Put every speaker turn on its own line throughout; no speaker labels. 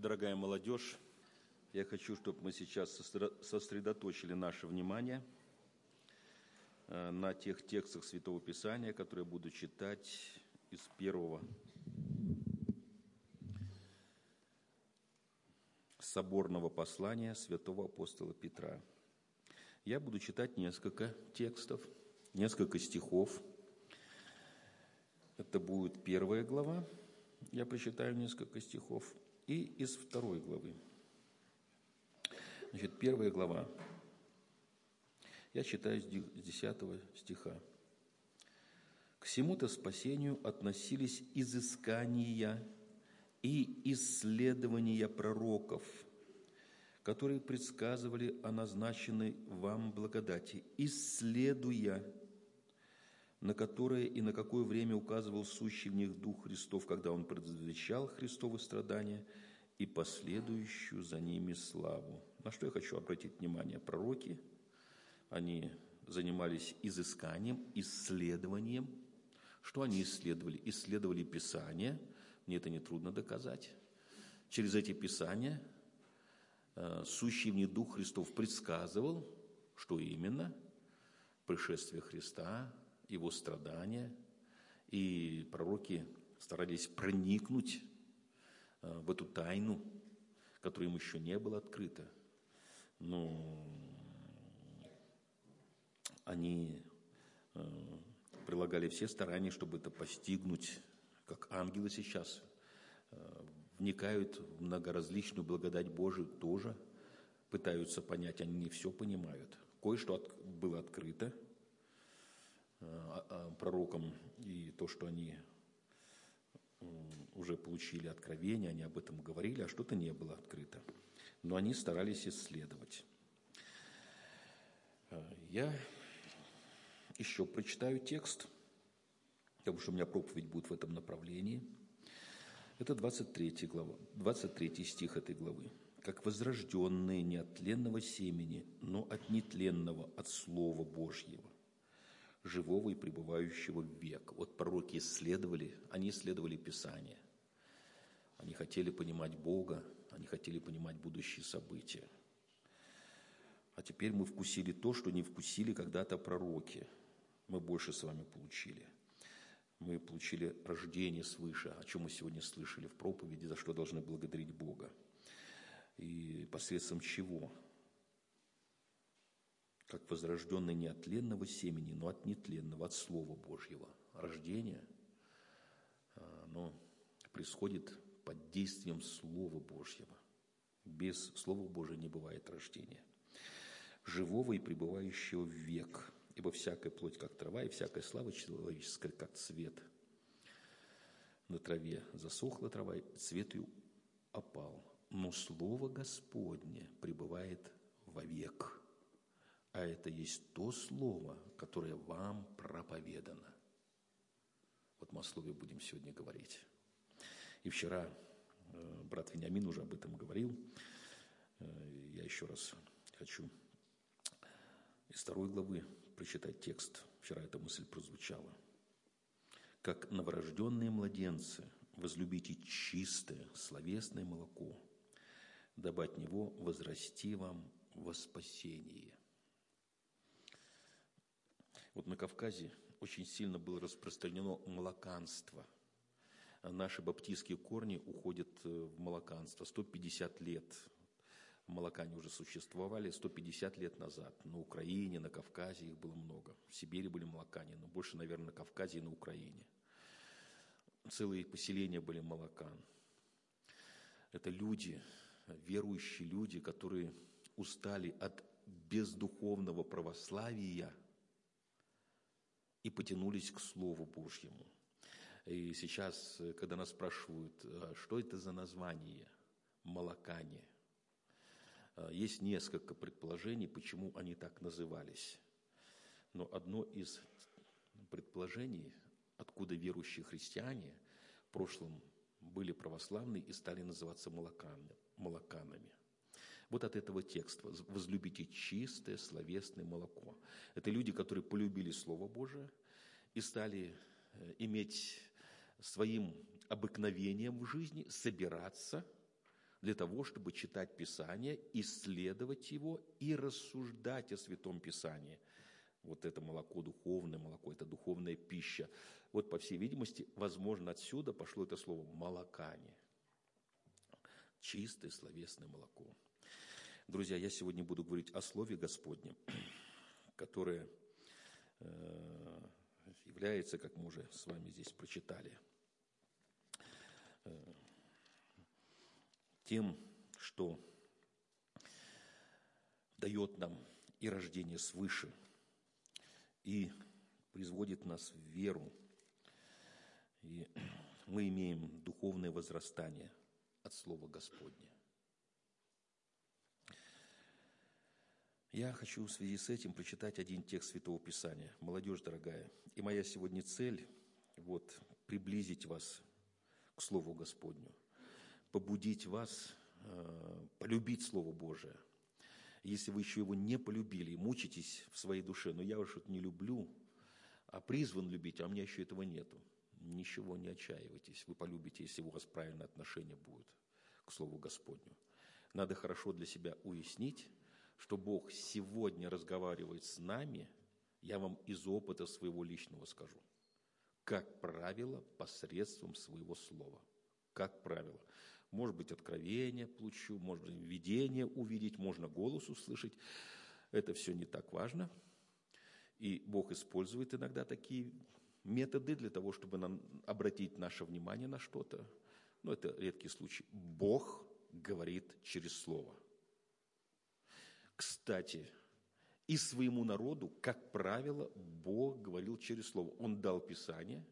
Дорогая молодежь, я хочу, чтобы мы сейчас сосредоточили наше внимание на тех текстах Святого Писания, которые я буду читать из первого соборного послания святого апостола Петра. Я буду читать несколько текстов, несколько стихов. Это будет 1 глава, я прочитаю несколько стихов, и из 2 главы. Значит, 1 глава, я читаю с 10 стиха. «К сему-то спасению относились изыскания и исследования пророков, которые предсказывали о назначенной вам благодати, исследуя, на которое и на какое время указывал сущий в них Дух Христов, когда Он предвещал Христовы страдания и последующую за ними славу». На что я хочу обратить внимание? Пророки, они занимались изысканием, исследованием. Что они исследовали? Исследовали Писания, мне это нетрудно доказать. Через эти Писания сущий в них Дух Христов предсказывал, что именно? Пришествие Христа, Его страдания, и пророки старались проникнуть в эту тайну, которая им еще не была открыта. Но они прилагали все старания, чтобы это постигнуть, как ангелы сейчас вникают в многоразличную благодать Божию, тоже пытаются понять, они не все понимают. Кое-что было открыто пророкам, и то, что они уже получили откровение, они об этом говорили, а что-то не было открыто. Но они старались исследовать. Я еще прочитаю текст, потому что у меня проповедь будет в этом направлении. Это 23 глава, 23 стих этой главы. «Как возрожденные не от тленного семени, но от нетленного, от Слова Божьего, живого и пребывающего в век». Вот пророки исследовали, они исследовали Писание. Они хотели понимать Бога, они хотели понимать будущие события. А теперь мы вкусили то, что не вкусили когда-то пророки. Мы больше с вами получили. Мы получили рождение свыше, о чем мы сегодня слышали в проповеди, за что должны благодарить Бога. И посредством чего? Как возрожденный не от тленного семени, но от нетленного, от Слова Божьего. Рождение, оно происходит под действием Слова Божьего. Без Слова Божьего не бывает рождения. «Живого и пребывающего в век, ибо всякая плоть, как трава, и всякая слава человеческая, как цвет. На траве засохла трава, и цвет ее опал, но Слово Господне пребывает вовек». А это есть то слово, которое вам проповедано. Вот мы о слове будем сегодня говорить. И вчера брат Вениамин уже об этом говорил. Я еще раз хочу из 2 главы прочитать текст. Вчера эта мысль прозвучала. «Как новорожденные младенцы, возлюбите чистое, словесное молоко, дабы от него возрасти вам во спасение». Вот на Кавказе очень сильно было распространено молоканство. Наши баптистские корни уходят в молоканство. 150 лет молокане уже существовали, 150 лет назад. На Украине, на Кавказе их было много. В Сибири были молокане, но больше, наверное, на Кавказе и на Украине. Целые поселения были молокан. Это люди, верующие люди, которые устали от бездуховного православия и потянулись к Слову Божьему. И сейчас, когда нас спрашивают, что это за название молокане, есть несколько предположений, почему они так назывались. Но одно из предположений, откуда верующие христиане в прошлом были православные и стали называться молоканами. Вот от этого текста «возлюбите чистое словесное молоко». Это люди, которые полюбили Слово Божие и стали иметь своим обыкновением в жизни собираться для того, чтобы читать Писание, исследовать его и рассуждать о Святом Писании. Вот это молоко, духовное молоко, это духовная пища. Вот, по всей видимости, возможно, отсюда пошло это слово «молокане». Чистое словесное молоко. Друзья, я сегодня буду говорить о Слове Господнем, которое является, как мы уже с вами здесь прочитали, тем, что дает нам и рождение свыше, и производит нас в веру. И мы имеем духовное возрастание от Слова Господня. Я хочу в связи с этим прочитать один текст Святого Писания. Молодежь дорогая, и моя сегодня цель приблизить вас к Слову Господню, побудить вас полюбить Слово Божие. Если вы еще его не полюбили, мучитесь в своей душе, но я уж это не люблю, а призван любить, а у меня еще этого нету. Ничего не отчаивайтесь, вы полюбите, если у вас правильное отношение будет к Слову Господню. Надо хорошо для себя уяснить, что Бог сегодня разговаривает с нами, я вам из опыта своего личного скажу, как правило, посредством своего слова. Как правило. Может быть, откровение получу, может быть, видение увидеть, можно голос услышать. Это все не так важно. И Бог использует иногда такие методы для того, чтобы нам обратить наше внимание на что-то. Но это редкий случай. Бог говорит через Слово. Кстати, и своему народу, как правило, Бог говорил через Слово. Он дал Писание,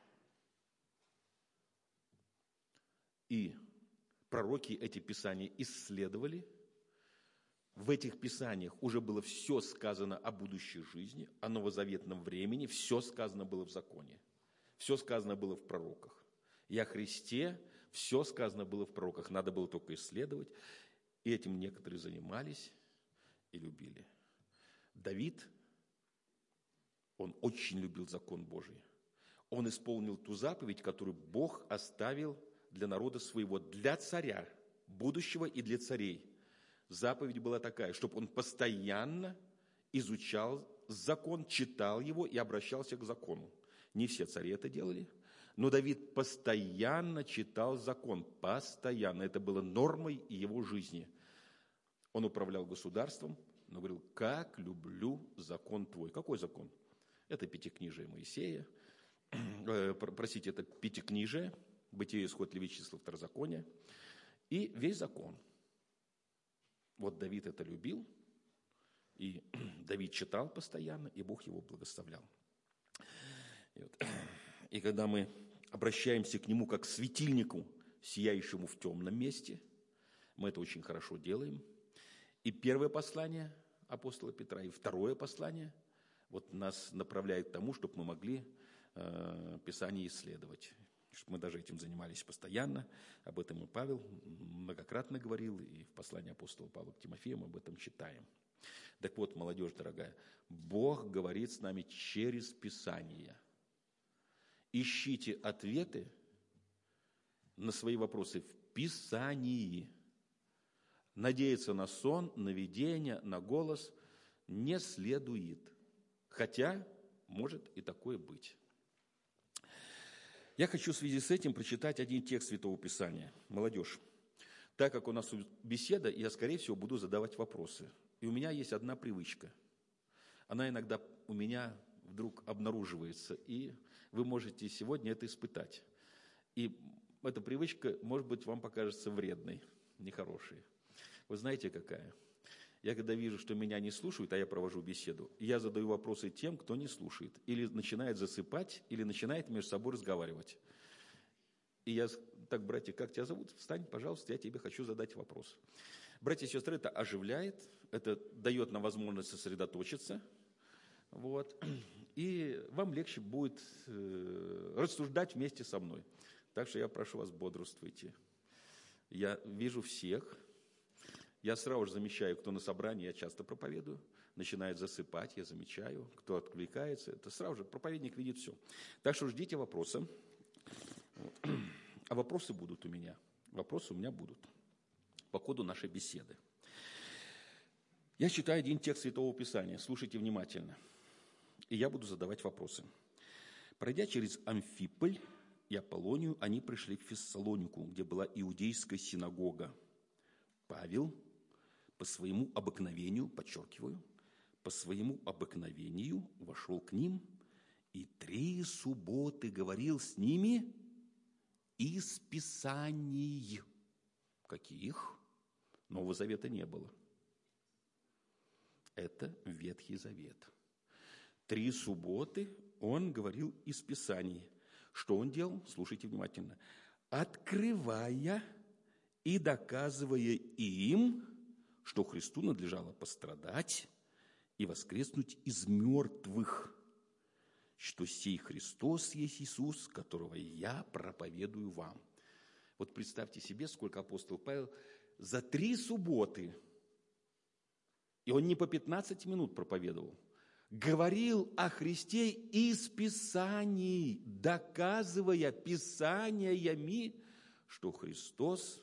и пророки эти Писания исследовали. В этих Писаниях уже было все сказано о будущей жизни, о новозаветном времени, все сказано было в законе, все сказано было в пророках. И о Христе все сказано было в пророках, надо было только исследовать. И этим некоторые занимались и любили. Давид, он очень любил закон Божий. Он исполнил ту заповедь, которую Бог оставил для народа своего, для царя будущего и для царей. Заповедь была такая, чтобы он постоянно изучал закон, читал его и обращался к закону. Не все цари это делали, но Давид постоянно читал закон, постоянно. Это было нормой его жизни. Он управлял государством, но говорил, как люблю закон твой. Какой закон? Это Пятикнижие Моисея, это Пятикнижие, Бытие, Исход, Левит, Числа, Второзаконие, и весь закон. Вот Давид это любил, и Давид читал постоянно, и Бог его благословлял. И когда мы обращаемся к нему как к светильнику, сияющему в темном месте, мы это очень хорошо делаем. И первое послание апостола Петра, и второе послание нас направляет к тому, чтобы мы могли Писание исследовать. Мы даже этим занимались постоянно, об этом и Павел многократно говорил, и в послании апостола Павла к Тимофею мы об этом читаем. Так вот, молодежь дорогая, Бог говорит с нами через Писание. Ищите ответы на свои вопросы в Писании. Надеяться на сон, на видение, на голос не следует. Хотя может и такое быть. Я хочу в связи с этим прочитать один текст Святого Писания. Молодежь, так как у нас беседа, я, скорее всего, буду задавать вопросы. И у меня есть одна привычка. Она иногда у меня вдруг обнаруживается, и вы можете сегодня это испытать. И эта привычка, может быть, вам покажется вредной, нехорошей. Вы знаете, какая? Я когда вижу, что меня не слушают, а я провожу беседу, я задаю вопросы тем, кто не слушает. Или начинает засыпать, или начинает между собой разговаривать. И я так, братья, как тебя зовут? Встань, пожалуйста, я тебе хочу задать вопрос. Братья и сестры, это оживляет, это дает нам возможность сосредоточиться. И вам легче будет рассуждать вместе со мной. Так что я прошу вас, бодрствуйте. Я вижу всех. Я сразу же замечаю, кто на собрании, я часто проповедую, начинает засыпать, я замечаю, кто отвлекается, это сразу же проповедник видит все. Так что ждите вопроса. А вопросы будут у меня. Вопросы у меня будут. по ходу нашей беседы. Я читаю один текст Святого Писания, слушайте внимательно, и я буду задавать вопросы. Пройдя через Амфиполь и Аполлонию, они пришли к Фессалонику, где была иудейская синагога. Павел по своему обыкновению, подчеркиваю, по своему обыкновению вошел к ним и 3 субботы говорил с ними из Писаний. Каких? Нового Завета не было. Это Ветхий Завет. 3 субботы он говорил из Писаний. Что он делал? Слушайте внимательно. Открывая и доказывая им, что Христу надлежало пострадать и воскреснуть из мертвых, что сей Христос есть Иисус, которого я проповедую вам. Вот представьте себе, сколько апостол Павел за 3 субботы, и он не по 15 минут проповедовал, говорил о Христе из Писаний, доказывая Писаниями, что Христос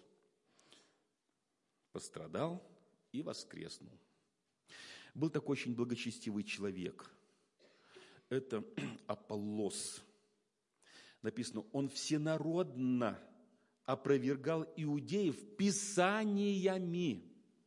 пострадал и воскреснул. Был такой очень благочестивый человек. Это Аполлос. Написано, он всенародно опровергал иудеев Писаниями.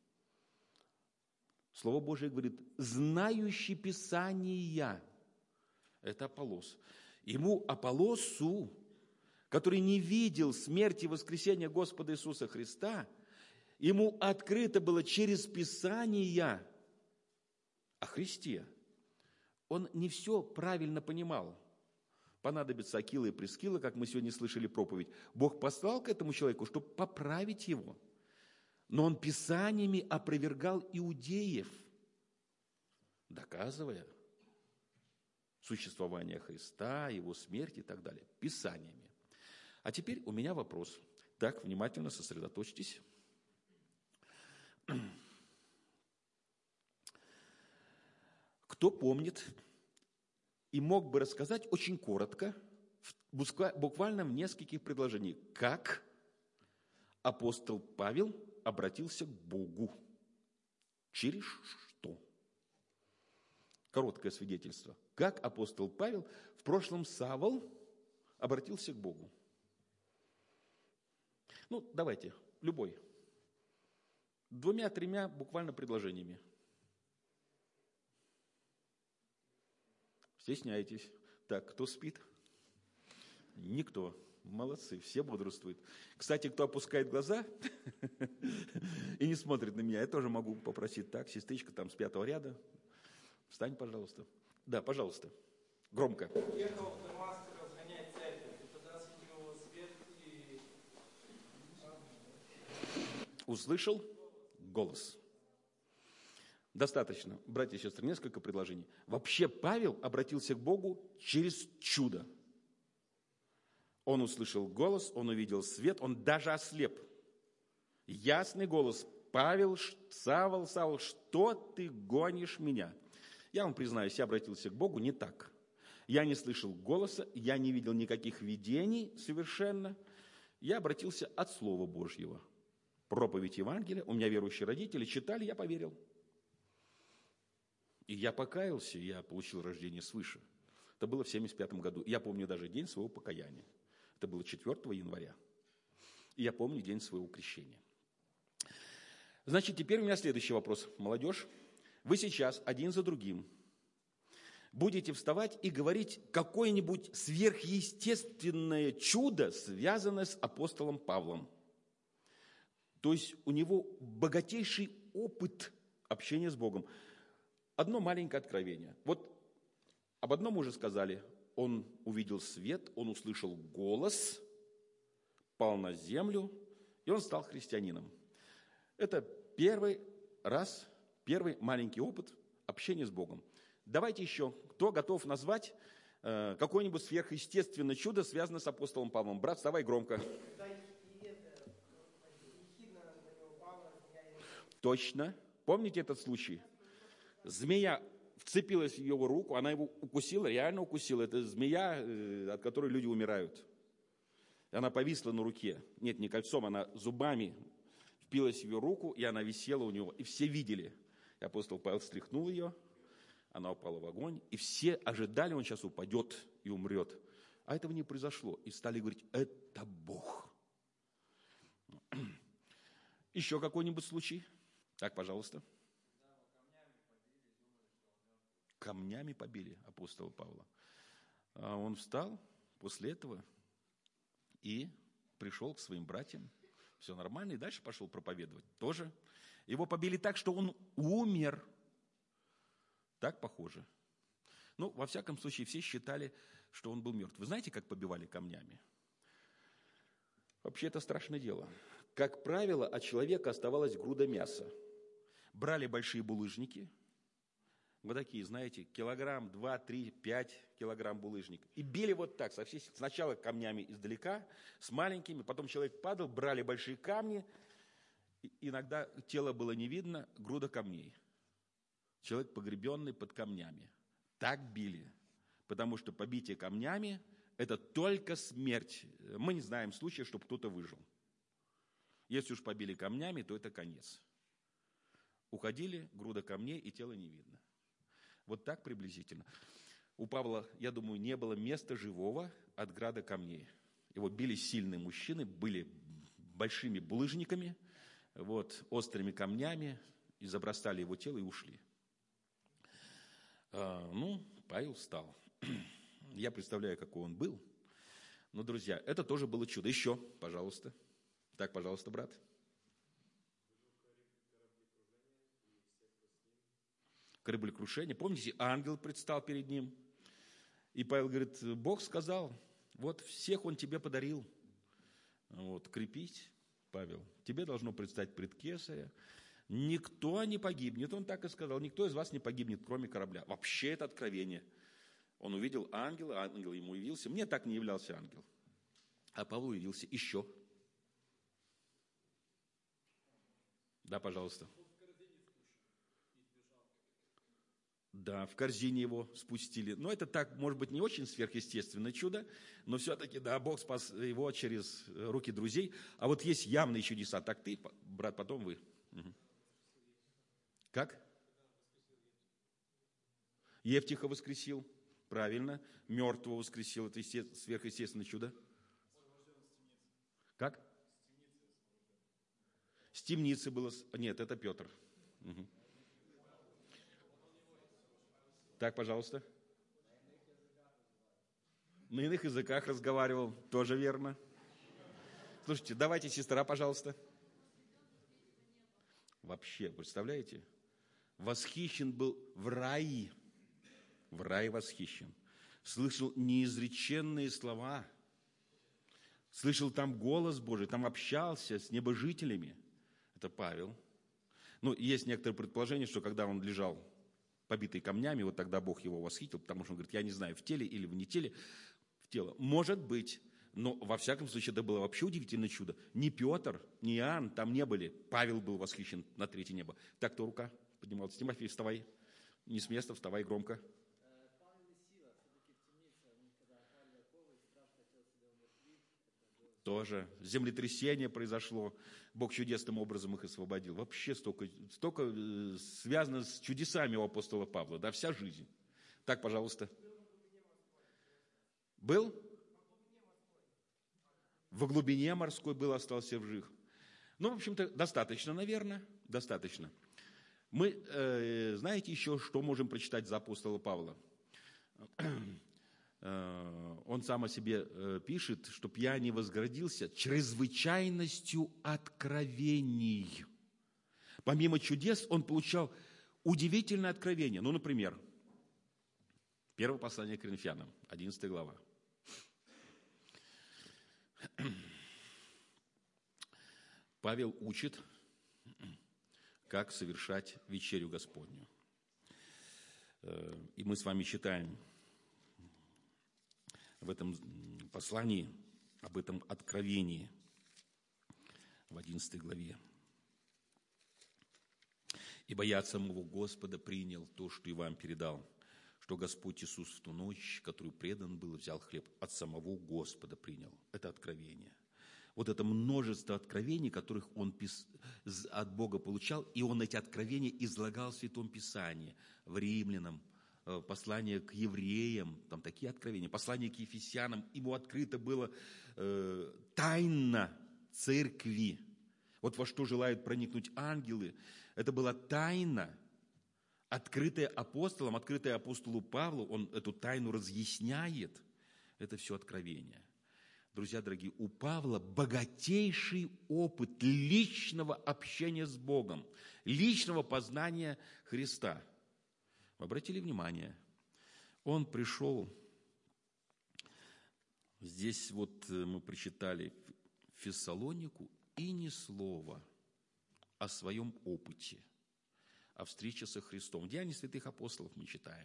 Слово Божие говорит, знающий Писания. Это Аполлос. Ему, Аполлосу, который не видел смерти и воскресения Господа Иисуса Христа, ему открыто было через Писания о Христе. Он не все правильно понимал. Понадобится Акила и Прискила, как мы сегодня слышали проповедь. Бог послал к этому человеку, чтобы поправить его. Но он Писаниями опровергал иудеев, доказывая существование Христа, Его смерть и так далее. Писаниями. А теперь у меня вопрос. Так, внимательно сосредоточьтесь. Кто помнит и мог бы рассказать очень коротко, буквально в нескольких предложениях, как апостол Павел обратился к Богу? Через что? Короткое свидетельство. Как апостол Павел, в прошлом Савл, обратился к Богу? Ну, давайте, любой. 2-3 буквально предложениями. Стесняйтесь. Так, кто спит? Никто. Молодцы, все бодрствуют. Кстати, кто опускает глаза и не смотрит на меня, я тоже могу попросить. Так, сестричка там с 5-го ряда. Встань, пожалуйста. Да, пожалуйста. Громко.
Ехал в Дамаск разгонять церковь, и туда светил свет и...
Услышал голос. Достаточно, братья и сестры, несколько предложений. Вообще Павел обратился к Богу через чудо. Он услышал голос, он увидел свет, он даже ослеп. Ясный голос. Павел, Савл, что ты гонишь меня? Я вам признаюсь, я обратился к Богу не так. Я не слышал голоса, я не видел никаких видений совершенно. Я обратился от Слова Божьего. Проповедь Евангелия, у меня верующие родители, читали, я поверил. И я покаялся, я получил рождение свыше. Это было в 1975 году. Я помню даже день своего покаяния. Это было 4 января. И я помню день своего крещения. Значит, теперь у меня следующий вопрос. Молодежь, вы сейчас один за другим будете вставать и говорить какое-нибудь сверхъестественное чудо, связанное с апостолом Павлом. То есть у него богатейший опыт общения с Богом. Одно маленькое откровение. Вот об одном мы уже сказали. Он увидел свет, он услышал голос, пал на землю, и он стал христианином. Это первый маленький опыт общения с Богом. Давайте еще, кто готов назвать какое-нибудь сверхъестественное чудо, связанное с апостолом Павлом? Брат, вставай громко. Точно. Помните этот случай? Змея вцепилась в его руку, она его укусила, реально укусила. Это змея, от которой люди умирают. Она повисла на руке. Нет, не кольцом, она зубами впилась в ее руку, и она висела у него, и все видели. И апостол Павел стряхнул ее, она упала в огонь, и все ожидали, он сейчас упадет и умрет. А этого не произошло. И стали говорить, это Бог. Еще какой-нибудь случай? Так, пожалуйста. Камнями побили апостола Павла. А он встал после этого и пришел к своим братьям. Все нормально, и дальше пошел проповедовать. Тоже. Его побили так, что он умер. Так похоже. Ну, во всяком случае, все считали, что он был мертв. Вы знаете, как побивали камнями? Вообще, это страшное дело. Как правило, от человека оставалась груда мяса. Брали большие булыжники, вот такие, знаете, килограмм, 2, 3, 5 килограмм булыжник. И били вот так, сначала камнями издалека, с маленькими, потом человек падал, брали большие камни, иногда тело было не видно, груда камней. Человек погребенный под камнями. Так били, потому что побитие камнями – это только смерть. Мы не знаем случая, чтобы кто-то выжил. Если уж побили камнями, то это конец. Уходили, груда камней, и тело не видно. Вот так приблизительно. У Павла, я думаю, не было места живого от града камней. Его били сильные мужчины, были большими булыжниками, вот, острыми камнями, и забросали его тело и ушли. Павел встал. Я представляю, какой он был. Но, друзья, это тоже было чудо. Еще, пожалуйста. Так, пожалуйста, брат. Кораблекрушение. Помните, ангел предстал перед ним. И Павел говорит, Бог сказал, вот всех он тебе подарил. Вот, крепись, Павел, тебе должно предстать пред Кесаря. Никто не погибнет, он так и сказал, никто из вас не погибнет, кроме корабля. Вообще это откровение. Он увидел ангела, ангел ему явился. Мне так не являлся ангел. А Павлу явился еще. Да, пожалуйста. Да, в корзине его спустили. Но это так, может быть, не очень сверхъестественное чудо, но все-таки, да, Бог спас его через руки друзей. А вот есть явные чудеса. Так ты, брат, потом вы. Угу. Как? Евтиха воскресил. Правильно. Мертвого воскресил. Это сверхъестественное чудо. Как? С темницы было... Нет, это Петр. Угу. Так, пожалуйста. На иных языках разговаривал. Тоже верно. Слушайте, давайте, сестра, пожалуйста. Вообще, представляете? Восхищен был в рае. В рае восхищен. Слышал неизреченные слова. Слышал там голос Божий, там общался с небожителями. Это Павел. Есть некоторые предположения, что когда он лежал побитый камнями, вот тогда Бог его восхитил, потому что он говорит, я не знаю, в теле или в не теле, в тело. Может быть, но во всяком случае это было вообще удивительное чудо. Ни Петр, ни Иоанн там не были. Павел был восхищен на третье небо. Так, кто рука поднималась? Тимофей, вставай. Не с места, вставай громко. Тоже землетрясение произошло. Бог чудесным образом их освободил. Вообще столько связано с чудесами у апостола Павла. Да, вся жизнь. Так, пожалуйста. Был? Во глубине морской был, остался в живых. В общем-то, достаточно, наверное. Достаточно. Мы, знаете еще, что можем прочитать за апостола Павла? Он сам о себе пишет, чтоб я не возгордился чрезвычайностью откровений. Помимо чудес, он получал удивительное откровение. Например, первое послание к Коринфянам, 11 глава. Павел учит, как совершать вечерю Господню. И мы с вами читаем в этом послании, об этом откровении в 11 главе. «Ибо я от самого Господа принял то, что и вам передал, что Господь Иисус в ту ночь, которую предан был, взял хлеб, от самого Господа принял». Это откровение. Вот это множество откровений, которых он от Бога получал, и он эти откровения излагал в Святом Писании, в Римлянам, послание к евреям, там такие откровения, послание к Ефесянам, ему открыто было тайна церкви. Вот во что желают проникнуть ангелы, это была тайна, открытая апостолом, открытая апостолу Павлу, он эту тайну разъясняет, это все откровение. Друзья дорогие, у Павла богатейший опыт личного общения с Богом, личного познания Христа. Вы обратили внимание, он пришел, здесь вот мы прочитали Фессалонику, и ни слова о своем опыте, о встрече со Христом. В Деянии святых апостолов мы читаем.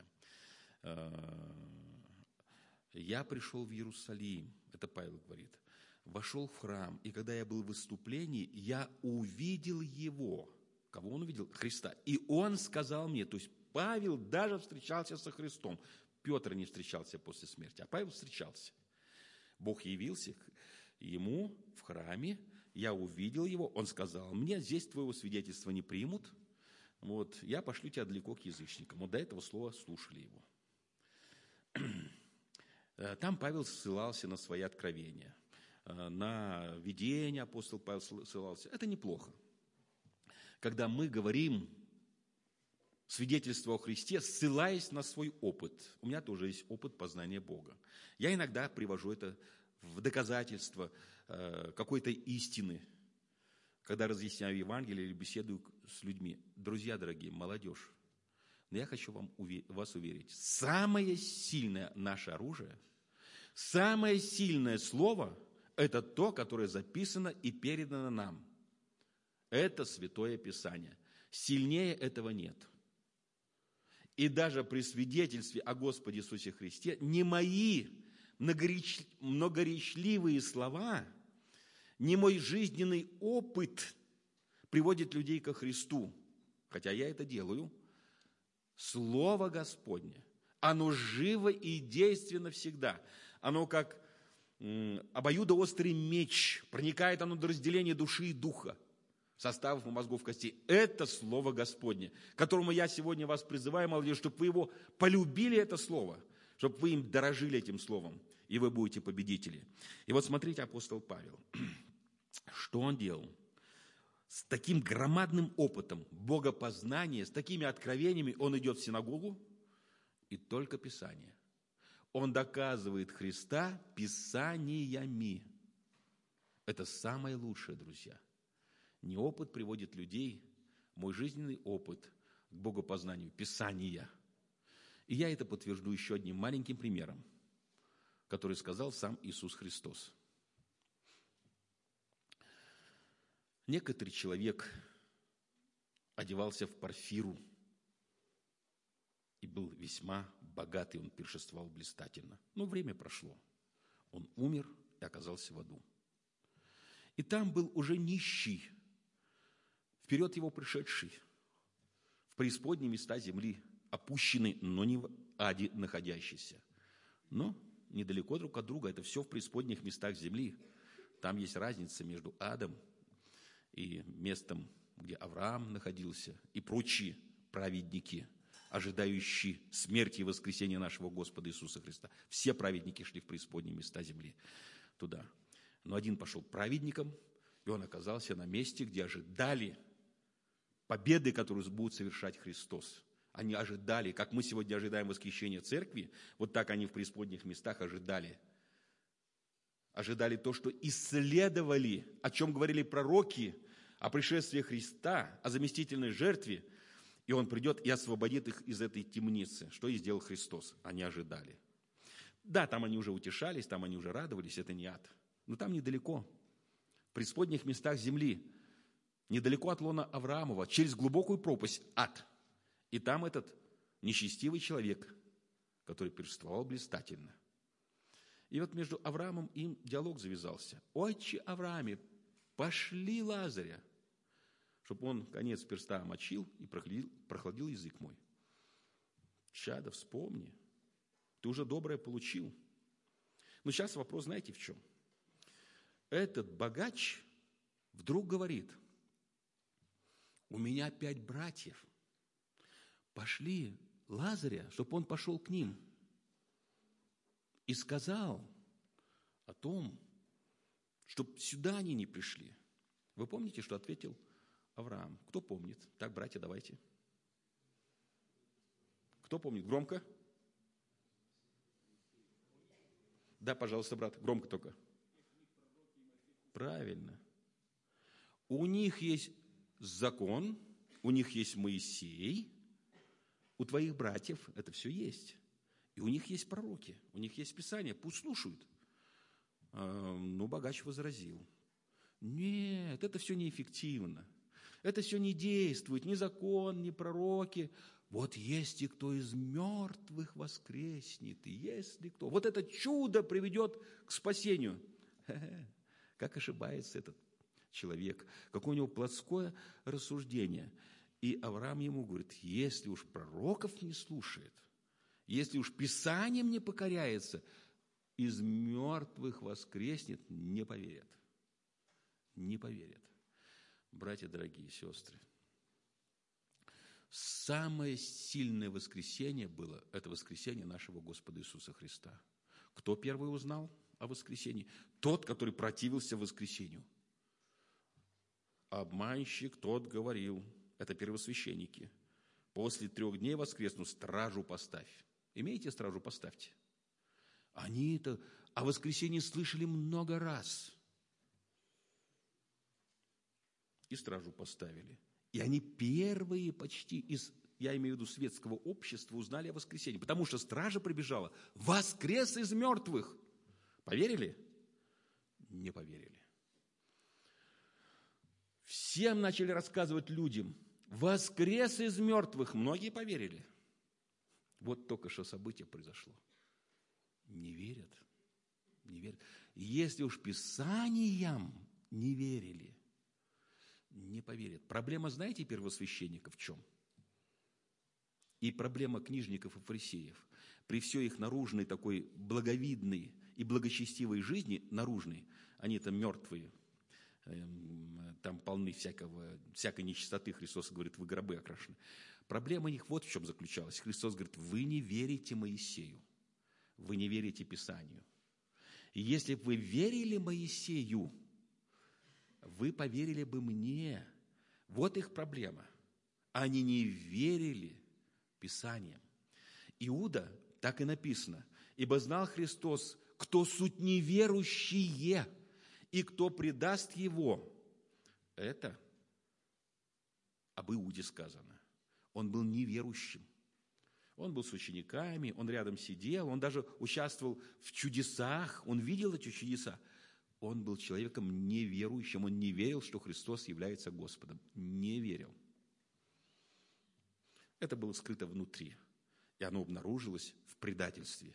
«Я пришел в Иерусалим», это Павел говорит, «вошел в храм, и когда я был в выступлении, я увидел его». Кого он увидел? Христа. «И он сказал мне», то есть Павел даже встречался со Христом. Петр не встречался после смерти, а Павел встречался. Бог явился ему в храме, я увидел его, он сказал мне, здесь твоего свидетельства не примут, вот, я пошлю тебя далеко к язычникам. Вот до этого слова слушали его. Там Павел ссылался на свои откровения, на видение апостол Павел ссылался. Это неплохо. Когда мы говорим свидетельство о Христе, ссылаясь на свой опыт. У меня тоже есть опыт познания Бога. Я иногда привожу это в доказательство какой-то истины, когда разъясняю Евангелие или беседую с людьми. Друзья дорогие, молодежь, но я хочу вас уверить, самое сильное наше оружие, самое сильное слово – это то, которое записано и передано нам. Это Святое Писание. Сильнее этого нет. И даже при свидетельстве о Господе Иисусе Христе не мои многоречливые слова, не мой жизненный опыт приводит людей ко Христу, хотя я это делаю. Слово Господне, оно живо и действенно всегда. Оно как обоюдоострый меч, проникает оно до разделения души и духа, составов и мозгов костей. Это Слово Господне, к которому я сегодня вас призываю, молодежь, чтобы вы его полюбили, это Слово, чтобы вы им дорожили этим Словом, и вы будете победители. И вот смотрите, апостол Павел, что он делал? С таким громадным опытом богопознания, с такими откровениями он идет в синагогу, и только Писание. Он доказывает Христа Писаниями. Это самое лучшее, друзья. Не опыт приводит людей, мой жизненный опыт к богопознанию, Писания. И я это подтвержду еще одним маленьким примером, который сказал сам Иисус Христос. Некоторый человек одевался в парфиру и был весьма богатый, он пиршествовал блистательно. Но время прошло. Он умер и оказался в аду. И там был уже нищий, вперед его пришедший, в преисподние места земли, опущенный, но не в аде находящийся. Но недалеко друг от друга, это все в преисподних местах земли. Там есть разница между адом и местом, где Авраам находился, и прочие праведники, ожидающие смерти и воскресения нашего Господа Иисуса Христа. Все праведники шли в преисподние места земли туда. Но один пошел праведником, и он оказался на месте, где ожидали победы, которую будет совершать Христос. Они ожидали, как мы сегодня ожидаем восхищения церкви, вот так они в преисподних местах ожидали. Ожидали то, что исследовали, о чем говорили пророки, о пришествии Христа, о заместительной жертве, и Он придет и освободит их из этой темницы. Что и сделал Христос. Они ожидали. Да, там они уже утешались, там они уже радовались, это не ад. Но там недалеко, в преисподних местах земли, недалеко от лона Авраамова, через глубокую пропасть ад. И там этот нечестивый человек, который пиршествовал блистательно. И вот между Авраамом и им диалог завязался. «Отче Аврааме, пошли Лазаря, чтобы он конец перста омочил и прохладил язык мой». Чадо, вспомни, ты уже доброе получил. Но сейчас вопрос, знаете, в чем? этот богач вдруг говорит: у меня 5 братьев, пошли Лазаря, чтобы он пошел к ним. И сказал о том, чтобы сюда они не пришли. Вы помните, что ответил Авраам? Кто помнит? Так, братья, давайте. Кто помнит? Громко? Да, пожалуйста, брат, громко только. Правильно. У них есть закон, у них есть Моисей, у твоих братьев это все есть. И у них есть пророки, у них есть Писание, пусть слушают. Но богач возразил: нет, это все неэффективно, это все не действует, ни закон, ни пророки. Вот есть и кто из мертвых воскреснет, и есть ли кто. Вот это чудо приведет к спасению. Как ошибается этот человек, какое у него плотское рассуждение. И Авраам ему говорит: если уж пророков не слушает, если уж Писанием не покоряется, из мертвых воскреснет, не поверят. Не поверят. Братья, дорогие сестры, самое сильное воскресенье было, это воскресенье нашего Господа Иисуса Христа. Кто первый узнал о воскресении? Тот, который противился воскресению. Обманщик тот говорил, это первосвященники: после 3 дней воскресну, стражу поставь. Имеете стражу, поставьте. Они это о воскресении слышали много раз. И стражу поставили. И они первые почти из, я имею в виду, светского общества узнали о воскресении. Потому что стража прибежала: воскрес из мертвых. Поверили? Не поверили. Всем начали рассказывать людям: воскрес из мертвых. Многие поверили. Вот только что событие произошло. Не верят. Не верят. Если уж Писаниям не верили, не поверят. Проблема, знаете, первосвященников в чем? И проблема книжников и фарисеев. При всей их наружной такой благовидной и благочестивой жизни, наружной, они там мертвые, там полны всякой нечистоты, Христос говорит, вы гробы окрашены. Проблема у них вот в чем заключалась. Христос говорит: вы не верите Моисею, вы не верите Писанию. И если бы вы верили Моисею, вы поверили бы мне. Вот их проблема. Они не верили Писаниям. Иуда, так и написано: ибо знал Христос, кто суть неверующие, и кто предаст его. Это об Иуде сказано. Он был неверующим. Он был с учениками, он рядом сидел, он даже участвовал в чудесах, он видел эти чудеса. Он был человеком неверующим, он не верил, что Христос является Господом. Не верил. Это было скрыто внутри, и оно обнаружилось в предательстве.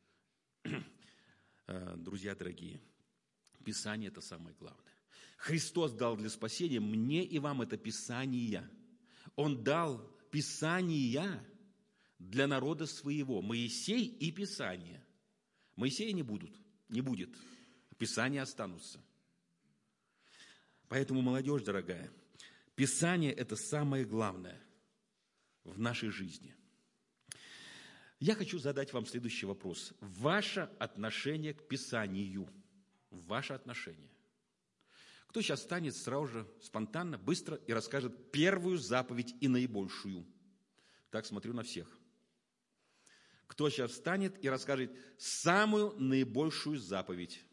Друзья дорогие, Писание – это самое главное. Христос дал для спасения мне и вам это Писание. Он дал Писания для народа своего. Моисей и Писание. Моисея не будет. Писания останутся. Поэтому, молодежь дорогая, Писание – это самое главное в нашей жизни. Я хочу задать вам следующий вопрос. Ваше отношение к Писанию. Ваше отношение. Кто сейчас встанет сразу же, спонтанно, быстро и расскажет первую заповедь и наибольшую? Так, смотрю на всех. Кто сейчас встанет и расскажет самую наибольшую заповедь?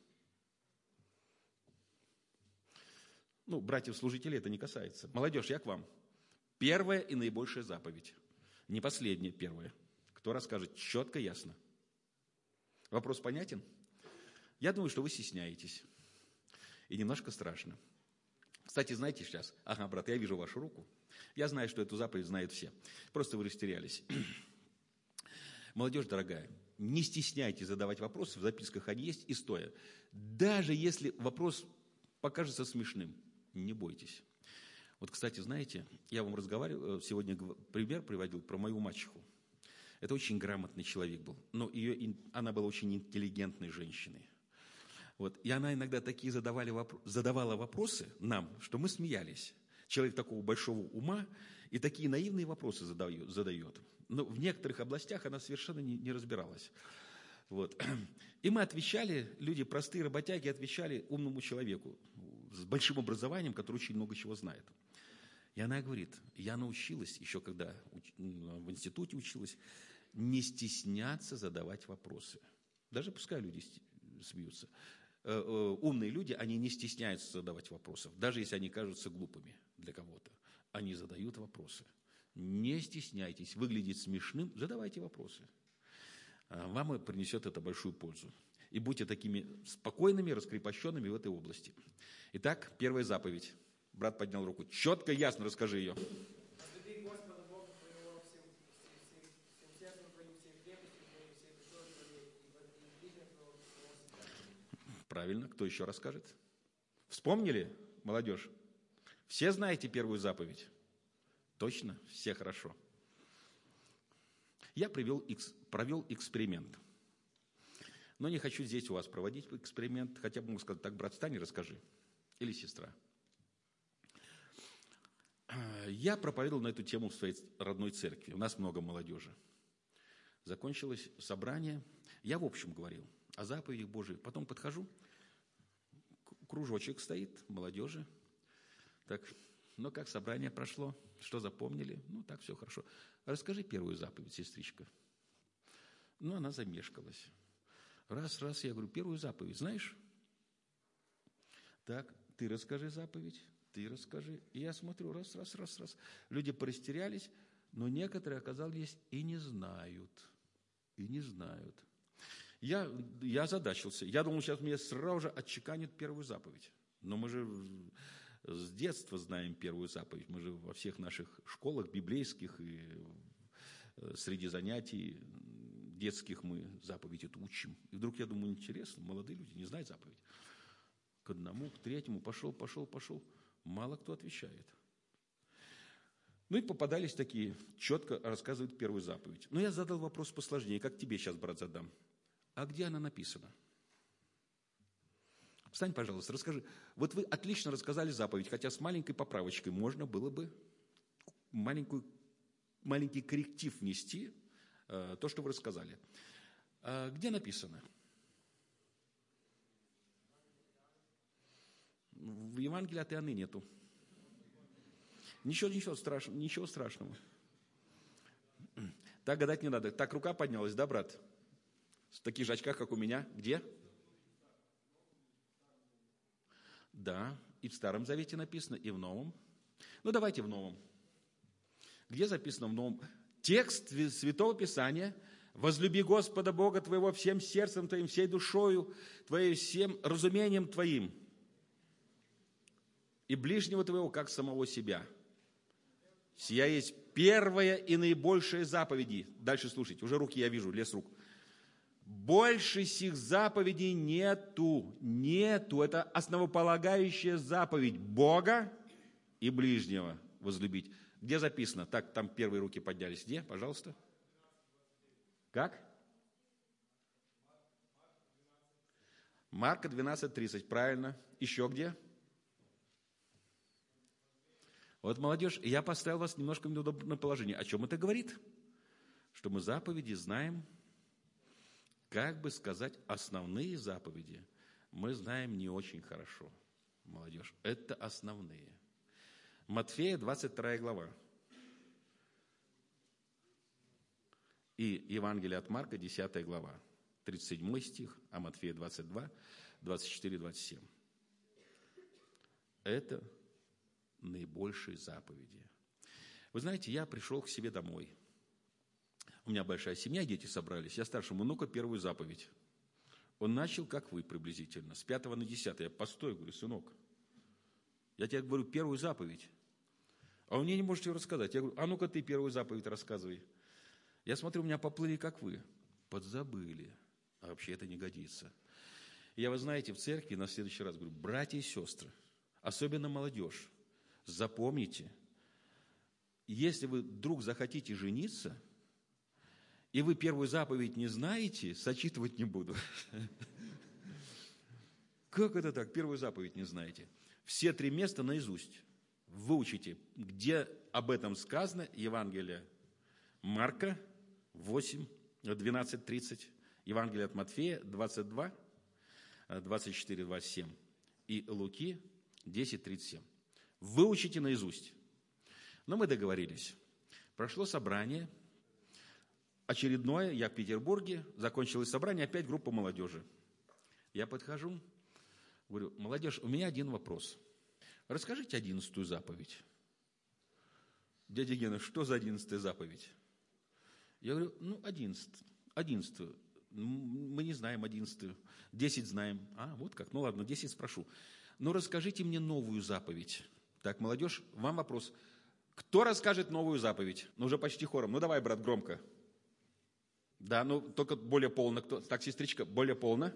Братьев-служителей это не касается. Молодежь, я к вам. Первая и наибольшая заповедь. Не последняя, первая. Кто расскажет четко, ясно? Вопрос понятен? Я думаю, что вы стесняетесь. И немножко страшно. Кстати, знаете сейчас? Ага, брат, я вижу вашу руку. Я знаю, что эту заповедь знают все. Просто вы растерялись. Молодежь дорогая, не стесняйтесь задавать вопросы, в записках они есть и стоя. Даже если вопрос покажется смешным, не бойтесь. Вот, кстати, знаете, я вам разговаривал, сегодня пример приводил про мою мачеху. Это очень грамотный человек был, но она была очень интеллигентной женщиной. Вот. И она иногда такие задавала вопросы нам, что мы смеялись. Человек такого большого ума и такие наивные вопросы задает. Но в некоторых областях она совершенно не разбиралась. Вот. И мы отвечали, люди простые, работяги, отвечали умному человеку с большим образованием, который очень много чего знает. И она говорит, я научилась, еще когда в институте училась, не стесняться задавать вопросы. Даже пускай люди смеются. Умные люди, они не стесняются задавать вопросов, даже если они кажутся глупыми для кого-то. Они задают вопросы. Не стесняйтесь, выглядеть смешным, задавайте вопросы. Вам принесет это большую пользу. И будьте такими спокойными, раскрепощенными в этой области. Итак, первая заповедь. Брат поднял руку. Четко, ясно расскажи ее.
Возлюби Господа Бога твоего всем сердцем твоим, всей крепостью твоей, всей душой твоей, и ближнего твоего самого себя.
Правильно. Кто еще расскажет? Вспомнили, молодежь? Все знаете первую заповедь? Точно? Все хорошо. Я провел эксперимент. Но не хочу здесь у вас проводить эксперимент. Хотя бы могу сказать, так, брат, встань и расскажи. Или сестра. Я проповедовал на эту тему в своей родной церкви. У нас много молодежи. Закончилось собрание. Я в общем говорил о заповедях Божьих. Потом подхожу, кружочек стоит, молодежи. Так, ну как собрание прошло? Что запомнили? Ну так, все хорошо. Расскажи первую заповедь, сестричка. Ну, она замешкалась. Раз, я говорю, первую заповедь знаешь? Так, ты расскажи заповедь, ты расскажи. И я смотрю, раз. Люди порастерялись, но некоторые, оказались, и не знают. Я озадачился. Я думал, сейчас мне сразу же отчеканят первую заповедь. Но мы же с детства знаем первую заповедь. Мы же во всех наших школах библейских и среди занятий детских мы заповедь эту учим. И вдруг я думаю, интересно, молодые люди не знают заповедь. К одному, к третьему, пошел. Мало кто отвечает. Ну и попадались такие, четко рассказывают первую заповедь. Но я задал вопрос посложнее, как тебе сейчас, брат, задам. А где она написана? Встань, пожалуйста, расскажи. Вот вы отлично рассказали заповедь, хотя с маленькой поправочкой можно было бы маленький корректив внести, то, что вы рассказали. Где написано? В Евангелии от Иоанны нету. Ничего страшного. Так гадать не надо. Так, рука поднялась, да, брат? В таких же очках, как у меня. Где? Да, и в Старом Завете написано, и в Новом. Ну, давайте в Новом. Где записано в Новом? Текст Святого Писания. «Возлюби Господа Бога твоего всем сердцем твоим, всей душою твоей, всем разумением твоим, и ближнего твоего, как самого себя». Сия есть первая и наибольшая заповеди. Дальше слушайте, уже руки я вижу, лес рук. Больше сих заповедей нету. Это основополагающая заповедь Бога и ближнего возлюбить. Где записано? Так, там первые руки поднялись. Где, пожалуйста? Как? Марка 12:30, правильно. Еще где? Вот, молодежь, я поставил вас немножко в неудобное положение. О чем это говорит? Что мы заповеди знаем, как бы сказать, основные заповеди мы знаем не очень хорошо, молодежь. Это основные. Матфея, 22 глава. И Евангелие от Марка, 10 глава. 37 стих, а Матфея 22, 24, 27. Это наибольшие заповеди. Вы знаете, я пришел к себе домой. У меня большая семья, дети собрались. Я старшему, ну-ка, первую заповедь. Он начал, как вы приблизительно, с 5 на 10. Я постой, говорю, сынок, я тебе говорю первую заповедь. А он мне не может ее рассказать. Я говорю, а ну-ка ты первую заповедь рассказывай. Я смотрю, у меня поплыли, как вы. Подзабыли. А вообще это не годится. И я, вы знаете, в церкви на следующий раз говорю, братья и сестры, особенно молодежь, запомните, если вы вдруг захотите жениться, и вы первую заповедь не знаете, сочитывать не буду. Как это так? Первую заповедь не знаете. Все 3 места наизусть. Выучите, где об этом сказано. Евангелие Марка 8, 12:30. Евангелие от Матфея 22, 24, 27. И Луки 10:37. Выучите наизусть. Но мы договорились. Прошло собрание. Очередное. Я в Петербурге. Закончилось собрание. Опять группа молодежи. Я подхожу. Говорю: молодежь, у меня один вопрос. Расскажите 11-ю заповедь. Дядя Гена, что за 11-я заповедь? Я говорю: 11-ю. Мы не знаем 11-ю. 10 знаем. Вот как. Ну ладно, 10 спрошу. Но расскажите мне новую заповедь. Так, молодежь, вам вопрос. Кто расскажет новую заповедь? Уже почти хором. Давай, брат, громко. Да, только более полно. Кто? Так, сестричка, более полно.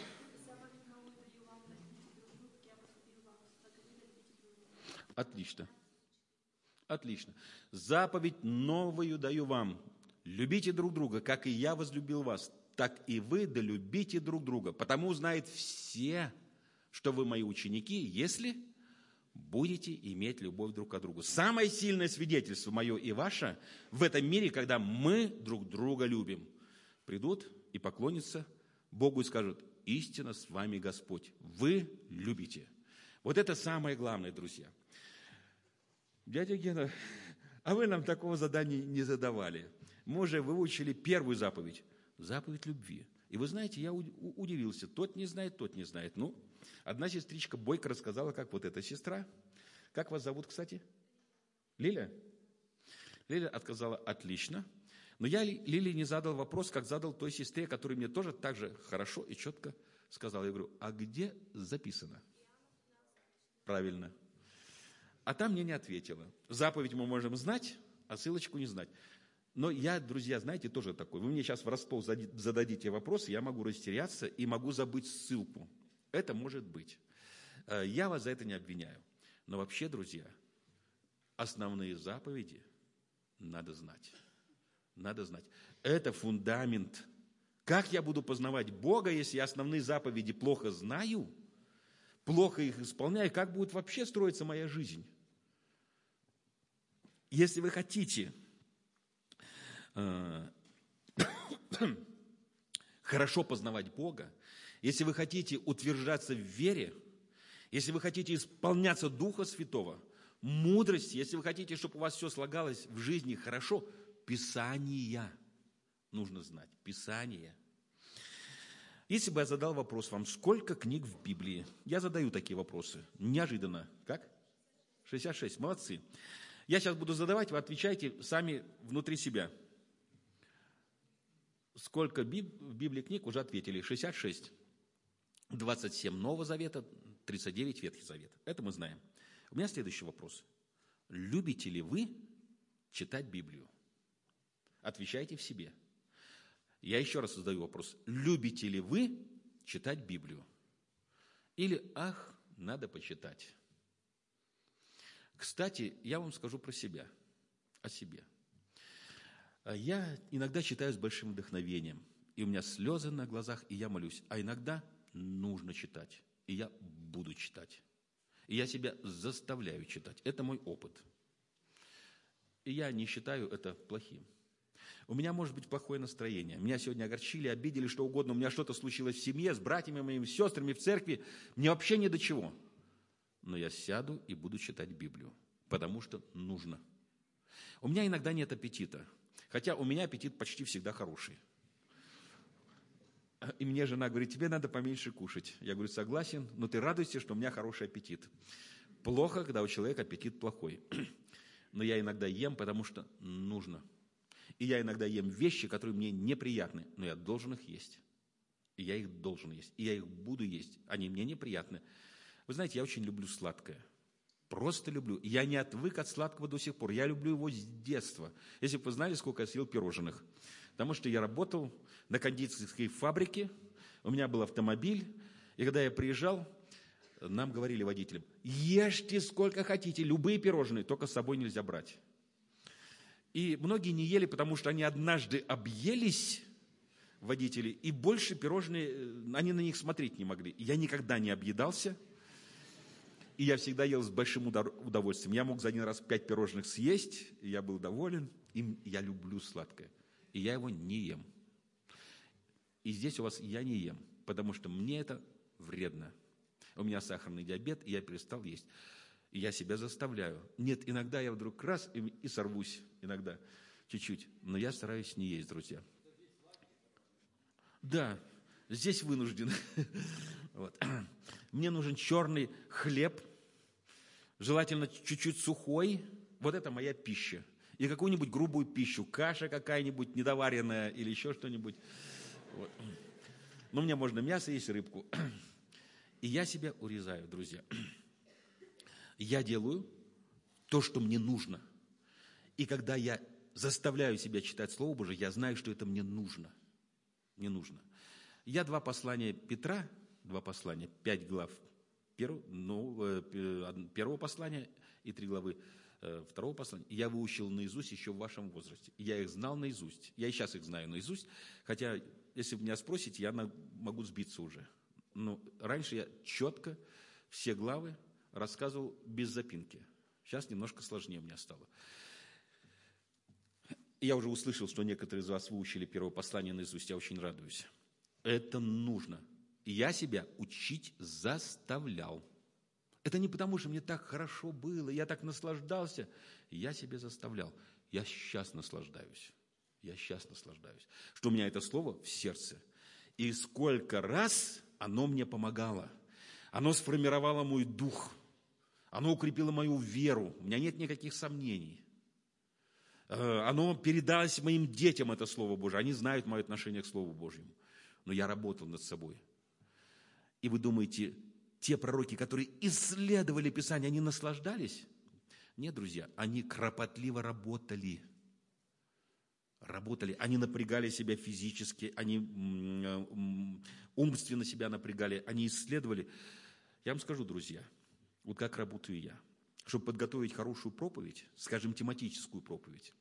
Отлично. Отлично. Заповедь новую даю вам. Любите друг друга, как и я возлюбил вас, так и вы долюбите друг друга. Потому знают все, что вы мои ученики, если будете иметь любовь друг к другу. Самое сильное свидетельство мое и ваше в этом мире, когда мы друг друга любим. Придут и поклонятся Богу и скажут: истинно с вами Господь. Вы любите. Вот это самое главное, друзья. Дядя Гена, а вы нам такого задания не задавали. Мы уже выучили первую заповедь. Заповедь любви. И вы знаете, я удивился. Тот не знает, тот не знает. Одна сестричка бойко рассказала, как вот эта сестра. Как вас зовут, кстати? Лиля? Лиля отказала: отлично. Но я Лиле не задал вопрос, как задал той сестре, которая мне тоже так же хорошо и четко сказала. Я говорю: а где записано? Правильно. А там мне не ответила. Заповедь мы можем знать, а ссылочку не знать. Но я, друзья, знаете, тоже такой. Вы мне сейчас врасплох зададите вопрос, я могу растеряться и могу забыть ссылку. Это может быть. Я вас за это не обвиняю. Но вообще, друзья, основные заповеди надо знать. Надо знать. Это фундамент. Как я буду познавать Бога, если я основные заповеди плохо знаю, плохо их исполняю? Как будет вообще строиться моя жизнь? Если вы хотите хорошо познавать Бога, если вы хотите утверждаться в вере, если вы хотите исполняться Духа Святого, мудрости, если вы хотите, чтобы у вас все слагалось в жизни хорошо, Писания нужно знать. Писание. Если бы я задал вопрос вам, сколько книг в Библии? Я задаю такие вопросы. Неожиданно. Как? 66. Молодцы. Я сейчас буду задавать, вы отвечайте сами внутри себя. Сколько в Библии книг уже ответили? 66. 27 Нового Завета, 39 Ветхий Завет. Это мы знаем. У меня следующий вопрос. Любите ли вы читать Библию? Отвечайте в себе. Я еще раз задаю вопрос. Любите ли вы читать Библию? Или, надо почитать. Кстати, я вам скажу про себя, о себе. Я иногда читаю с большим вдохновением, и у меня слезы на глазах, и я молюсь. А иногда нужно читать, и я буду читать. И я себя заставляю читать. Это мой опыт. И я не считаю это плохим. У меня может быть плохое настроение. Меня сегодня огорчили, обидели, что угодно. У меня что-то случилось в семье, с братьями моими, с сестрами, в церкви. Мне вообще ни до чего. Но я сяду и буду читать Библию, потому что нужно. У меня иногда нет аппетита, хотя у меня аппетит почти всегда хороший. И мне жена говорит: тебе надо поменьше кушать. Я говорю: согласен, но ты радуйся, что у меня хороший аппетит. Плохо, когда у человека аппетит плохой. Но я иногда ем, потому что нужно. И я иногда ем вещи, которые мне неприятны, но я должен их есть. И я их должен есть. И я их буду есть. Они мне неприятны. Вы знаете, я очень люблю сладкое. Просто люблю. Я не отвык от сладкого до сих пор. Я люблю его с детства. Если бы вы знали, сколько я съел пирожных. Потому что я работал на кондитерской фабрике, у меня был автомобиль, и когда я приезжал, нам говорили водителям: ешьте сколько хотите, любые пирожные, только с собой нельзя брать. И многие не ели, потому что они однажды объелись, водители, и больше пирожные, они на них смотреть не могли. Я никогда не объедался, и я всегда ел с большим удовольствием. Я мог за один раз 5 пирожных съесть, и я был доволен. И я люблю сладкое, и я его не ем. И здесь у вас я не ем, потому что мне это вредно. У меня сахарный диабет, и я перестал есть. И я себя заставляю. Нет, иногда я вдруг раз и сорвусь, иногда чуть-чуть. Но я стараюсь не есть, друзья. Да, здесь вынужден. Вот. Мне нужен черный хлеб, желательно чуть-чуть сухой. Вот это моя пища. И какую-нибудь грубую пищу, каша какая-нибудь недоваренная или еще что-нибудь. Вот. Но мне можно мясо есть, рыбку. И я себя урезаю, друзья. Я делаю то, что мне нужно. И когда я заставляю себя читать Слово Божие, я знаю, что это мне нужно. Мне нужно. Я 2 послания Петра, 2 послания, 5 глав первого послания и 3 главы второго послания, я выучил наизусть еще в вашем возрасте. Я их знал наизусть. Я и сейчас их знаю наизусть, хотя, если вы меня спросите, я могу сбиться уже. Но раньше я четко все главы рассказывал без запинки. Сейчас немножко сложнее у меня стало. Я уже услышал, что некоторые из вас выучили первое послание наизусть. Я очень радуюсь. Это нужно. И я себя учить заставлял. Это не потому, что мне так хорошо было, я так наслаждался. Я себя заставлял. Я сейчас наслаждаюсь. Я сейчас наслаждаюсь. Что у меня это слово в сердце. И сколько раз оно мне помогало. Оно сформировало мой дух. Оно укрепило мою веру. У меня нет никаких сомнений. Оно передалось моим детям, это Слово Божие. Они знают мое отношение к Слову Божьему. Но я работал над собой. И вы думаете, те пророки, которые исследовали Писание, они наслаждались? Нет, друзья, они кропотливо работали. Они напрягали себя физически, они умственно себя напрягали, они исследовали. Я вам скажу, друзья, вот как работаю я. Чтобы подготовить хорошую проповедь, скажем, тематическую проповедь,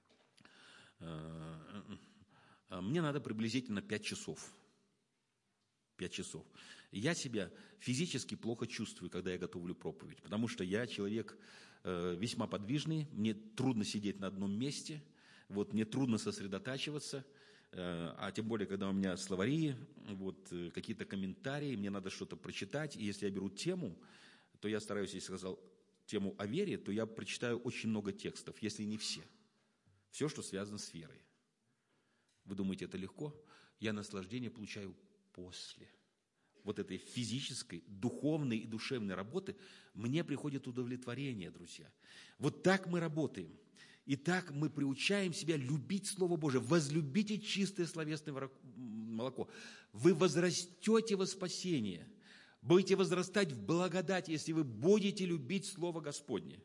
мне надо приблизительно 5 часов. 5 часов. Я себя физически плохо чувствую, когда я готовлю проповедь, потому что я человек весьма подвижный, мне трудно сидеть на одном месте, вот, мне трудно сосредотачиваться, а тем более, когда у меня словари, вот, какие-то комментарии, мне надо что-то прочитать, и если я беру тему, то я стараюсь, если сказал тему о вере, то я прочитаю очень много текстов, если не все. Все, что связано с верой. Вы думаете, это легко? Я наслаждение получаю после вот этой физической, духовной и душевной работы. Мне приходит удовлетворение, друзья. Вот так мы работаем. И так мы приучаем себя любить Слово Божие. Возлюбите чистое словесное молоко. Вы возрастете во спасение. Будете возрастать в благодать, если вы будете любить Слово Господне.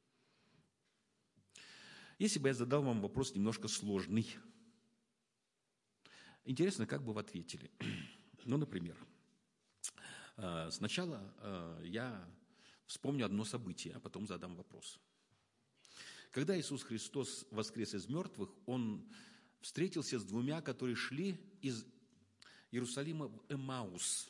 Если бы я задал вам вопрос немножко сложный, интересно, как бы вы ответили? Ну, например, сначала я вспомню одно событие, а потом задам вопрос. Когда Иисус Христос воскрес из мертвых, Он встретился с 2, которые шли из Иерусалима в Эмаус.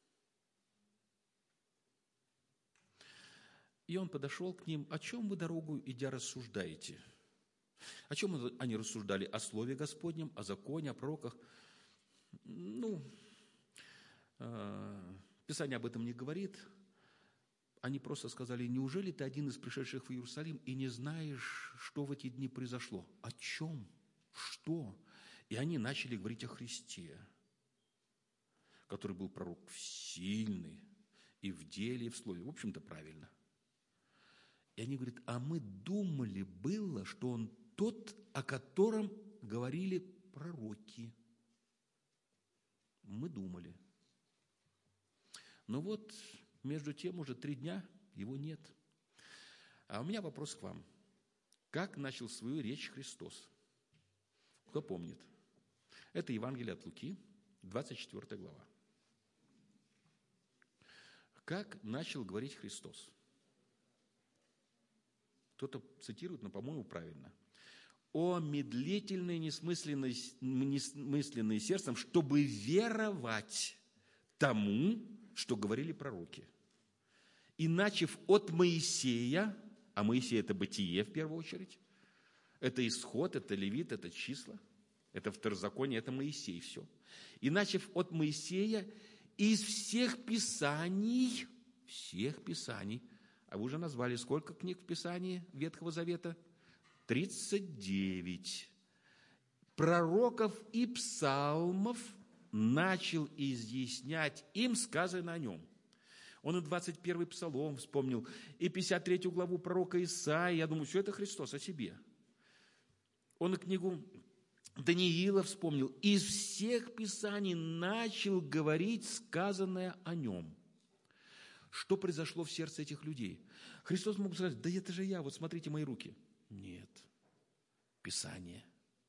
И Он подошел к ним: «О чем вы дорогу идя рассуждаете?» О чем они рассуждали? О Слове Господнем, о законе, о пророках. Писание об этом не говорит. Они просто сказали: неужели ты один из пришедших в Иерусалим и не знаешь, что в эти дни произошло? О чем? Что? И они начали говорить о Христе, который был пророк сильный и в деле, и в слове. В общем-то, правильно. И они говорят: а мы думали было, что он тот, о котором говорили пророки. Мы думали. Но вот между тем уже 3 дня его нет. А у меня вопрос к вам. Как начал свою речь Христос? Кто помнит? Это Евангелие от Луки, 24 глава. Как начал говорить Христос? Кто-то цитирует, но, по-моему, правильно. о медлительные, несмысленные сердцем, чтобы веровать тому, что говорили пророки. И начав от Моисея, а Моисей – это Бытие в первую очередь, это Исход, это Левит, это Числа, это Второзаконие, это Моисей все. И начав от Моисея, из всех писаний, а вы уже назвали сколько книг в Писании Ветхого Завета? 39. Пророков и псалмов начал изъяснять им сказанное о нем. Он и 21-й псалом вспомнил, и 53-ю главу пророка Исаии. Я думаю, все это Христос о себе. Он и книгу Даниила вспомнил. Из всех писаний начал говорить сказанное о нем. Что произошло в сердце этих людей? Христос мог сказать, да это же я, вот смотрите мои руки. Нет. Писание.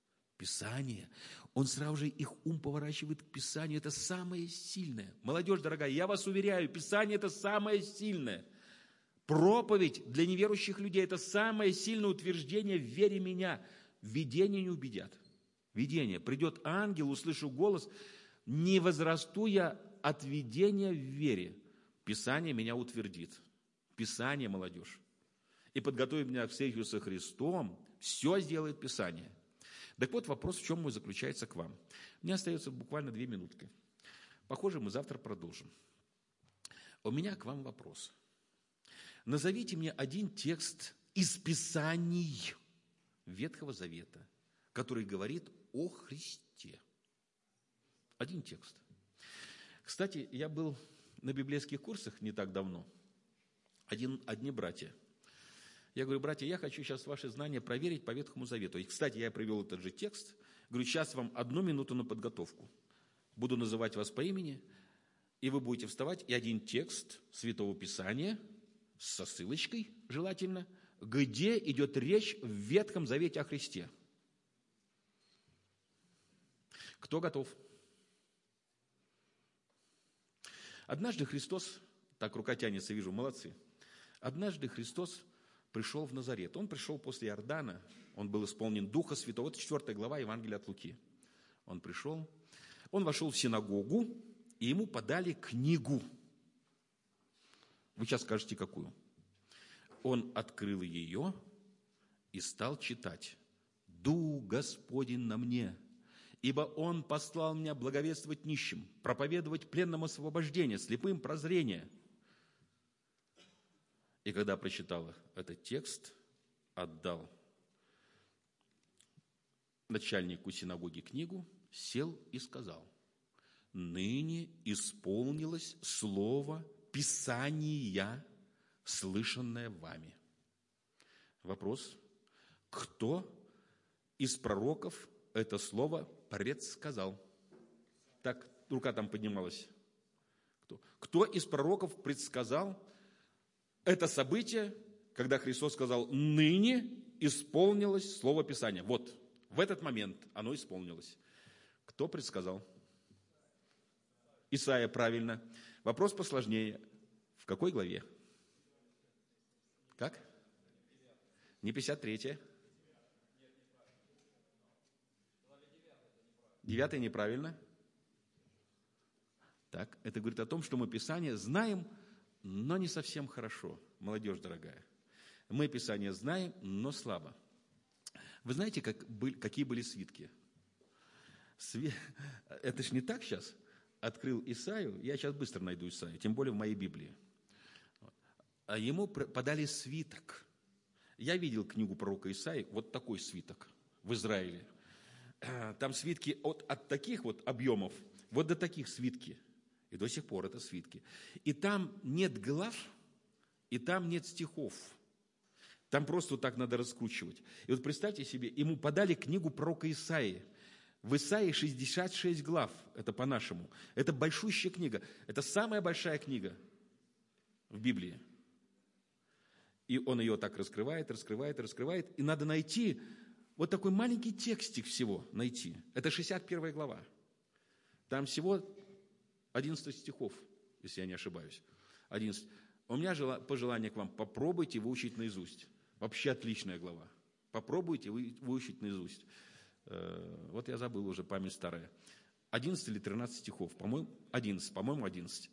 Он сразу же их ум поворачивает к Писанию. Это самое сильное. Молодежь дорогая, я вас уверяю, Писание – это самое сильное. Проповедь для неверующих людей – это самое сильное утверждение в вере меня. Видение не убедят. Видение. Придет ангел, услышу голос, не возрасту я от видения в вере. Писание меня утвердит. Писание, молодежь. И подготовит меня к встрече со Христом. Все сделает Писание. Так вот, вопрос, в чем мой заключается к вам. Мне остается буквально 2 минутки. Похоже, мы завтра продолжим. У меня к вам вопрос. Назовите мне один текст из Писаний Ветхого Завета, который говорит о Христе. Один текст. Кстати, я был на библейских курсах не так давно. Одни братья. Я говорю, братья, я хочу сейчас ваши знания проверить по Ветхому Завету. И, кстати, я привел этот же текст. Говорю, сейчас вам 1 минуту на подготовку. Буду называть вас по имени, и вы будете вставать. И один текст Святого Писания, со ссылочкой желательно, где идет речь в Ветхом Завете о Христе. Кто готов? Однажды Христос, так рука тянется, вижу, молодцы. Однажды Христос пришел в Назарет. Он пришел после Иордана, он был исполнен Духа Святого. Это 4 глава Евангелия от Луки. Он пришел, он вошел в синагогу, и ему подали книгу. Вы сейчас скажете, какую? Он открыл ее и стал читать. «Дух Господень на мне, ибо Он послал меня благовествовать нищим, проповедовать пленным освобождение, слепым прозрение». И когда прочитал этот текст, отдал начальнику синагоги книгу, сел и сказал: «Ныне исполнилось слово Писания, слышанное вами». Вопрос: кто из пророков это слово предсказал? Так, рука там поднималась. Кто из пророков предсказал это событие, когда Христос сказал: «Ныне исполнилось слово Писания». Вот, в этот момент оно исполнилось. Кто предсказал? Исайя, правильно. Вопрос посложнее. В какой главе? Как? Не 53-я? 9-я неправильно. Так, это говорит о том, что мы Писание знаем, но не совсем хорошо, молодежь дорогая. Мы Писание знаем, но слабо. Вы знаете, какие были свитки? Это ж не так сейчас. Открыл Исаию, я сейчас быстро найду Исаию, тем более в моей Библии. А ему подали свиток. Я видел книгу пророка Исаии, вот такой свиток в Израиле. Там свитки от таких вот объемов, вот до таких свитки. И до сих пор это свитки. И там нет глав, и там нет стихов. Там просто вот так надо раскручивать. И вот представьте себе, ему подали книгу пророка Исаии. В Исаии 66 глав, это по-нашему. Это большущая книга. Это самая большая книга в Библии. И он ее так раскрывает. И надо найти вот такой маленький текстик всего найти. Это 61 глава. Там всего 11 стихов, если я не ошибаюсь. 11. У меня пожелание к вам: попробуйте выучить наизусть. Вообще отличная глава. Попробуйте выучить наизусть. Вот я забыл уже, память старая. 11 или 13 стихов, по-моему, 11.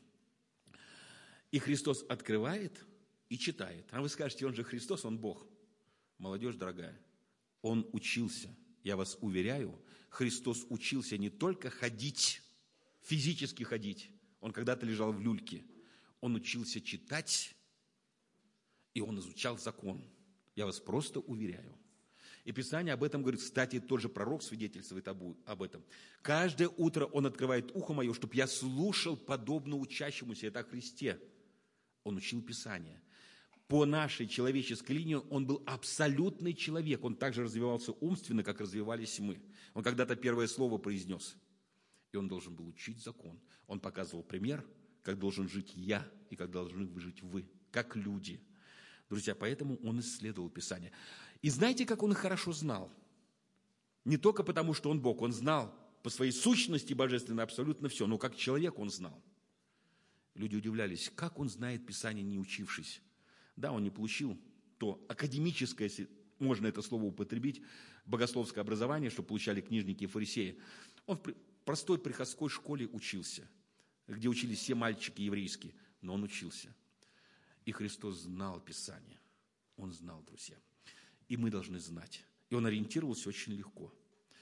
И Христос открывает и читает. А вы скажете, он же Христос, он Бог. Молодежь дорогая, он учился, я вас уверяю, Христос учился не только ходить, физически ходить. Он когда-то лежал в люльке. Он учился читать, и он изучал закон. Я вас просто уверяю. И Писание об этом говорит. Кстати, тот же пророк свидетельствует об этом. Каждое утро он открывает ухо мое, чтобы я слушал подобно учащемуся. Это о Христе. Он учил Писание. По нашей человеческой линии он был абсолютный человек. Он также развивался умственно, как развивались мы. Он когда-то первое слово произнес. И он должен был учить закон. Он показывал пример, как должен жить я и как должны жить вы, как люди. Друзья, поэтому он исследовал Писание. И знаете, как он их хорошо знал? Не только потому, что он Бог. Он знал по своей сущности божественной абсолютно все. Но как человек он знал. Люди удивлялись, как он знает Писание, не учившись. Да, он не получил то академическое, если можно это слово употребить, богословское образование, что получали книжники и фарисеи. Он в простой приходской школе учился, где учились все мальчики еврейские, но он учился. И Христос знал Писание. Он знал, друзья. И мы должны знать. И он ориентировался очень легко.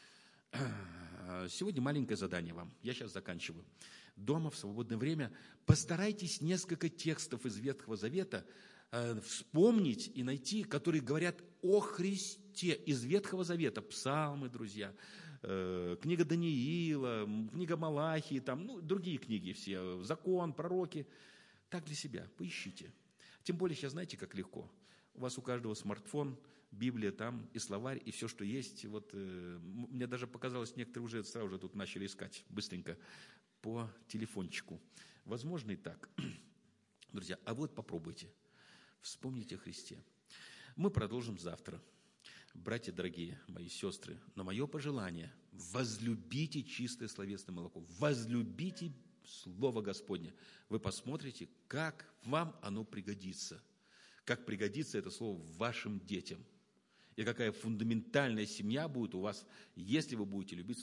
Сегодня маленькое задание вам. Я сейчас заканчиваю. Дома в свободное время постарайтесь несколько текстов из Ветхого Завета вспомнить и найти, которые говорят о Христе из Ветхого Завета. Псалмы, друзья, книга Даниила, книга Малахии, другие книги все, закон, пророки. Так для себя, поищите. Тем более сейчас знаете, как легко. У вас у каждого смартфон, Библия там, и словарь, и все, что есть. Вот, мне даже показалось, некоторые уже сразу же тут начали искать быстренько по телефончику. Возможно и так. Друзья, а вот попробуйте. Вспомните о Христе. Мы продолжим завтра. Братья дорогие, мои сестры, но мое пожелание – возлюбите чистое словесное молоко, возлюбите Слово Господне. Вы посмотрите, как вам оно пригодится. Как пригодится это слово вашим детям. И какая фундаментальная семья будет у вас, если вы будете любить